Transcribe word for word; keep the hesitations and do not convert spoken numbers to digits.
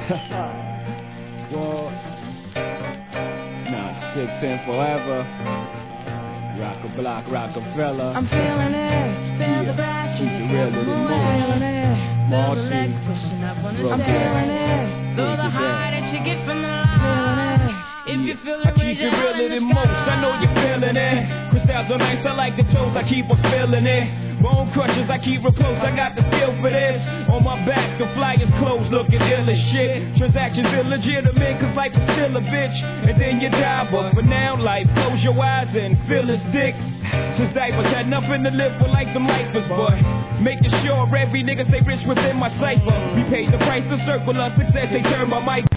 Well, nah, six in forever. Rock a block, Rockefeller. I'm feeling it. Feel the back. Keep it real in the mood. Feeling it. Feel the Marcy, legs pushing up on the Brooklyn. I'm feeling it. Feel the high that you get from the line. If you feel I keep it realer than most, I know you're feeling it. Crystals are nice, I like the toes, I keep on feeling it. Bone crushers, I keep real close, I got the skill for this. On my back, the flyers clothes looking ill as shit. Transactions illegitimate, cause life is still a bitch. And then you die, but for now, life, close your eyes and feel his dick. Since diapers had nothing to live for like them lifers, boy. Making sure every nigga stay rich within my cipher. We paid the price to circle us, success, they turn my mic.